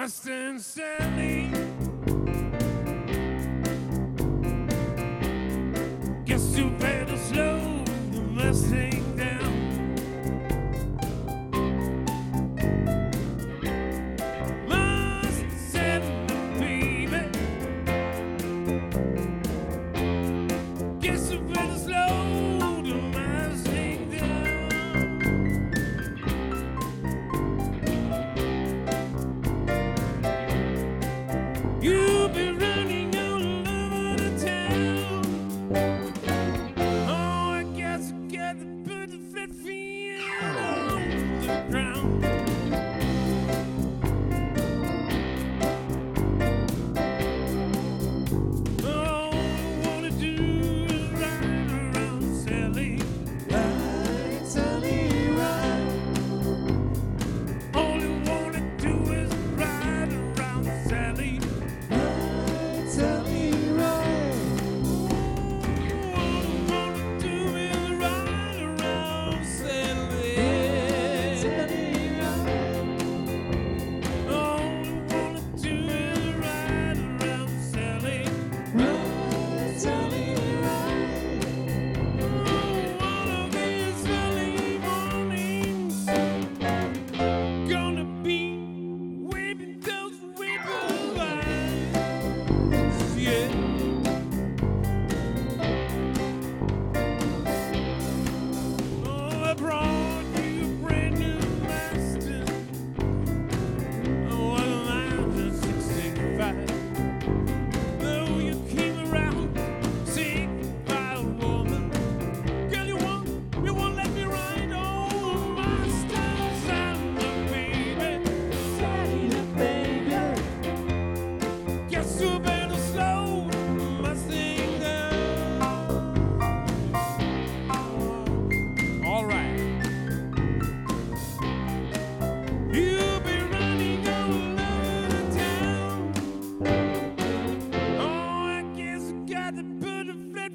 Mustang Sally. Guess you better slow the Mustang down. Mustang Sally, baby. Guess you better slow the Mustang down. You've been running all over the town. Oh, I guess I got to put the flat feet on the ground. All I wanna do is ride around Sally. Ride, Sally, ride. All I wanna do is ride around Sally. Sally, ride. All I wanna do is ride around Sally. Sally, ride. All I wanna do is ride around Sally. Ride, Sally, ride. Oh, one of these early mornings, gonna be waving those whipple eyes. Yeah. Oh, I brought you a brand new Mustang. Oh, I'm just 65. Though you came around, sick by a woman. Girl, you won't let me ride on Mustang Sally, baby. Sally, baby. Guess you better slow the Mustang down. All right. You've been running all over the town. Oh, I guess I got to put a flat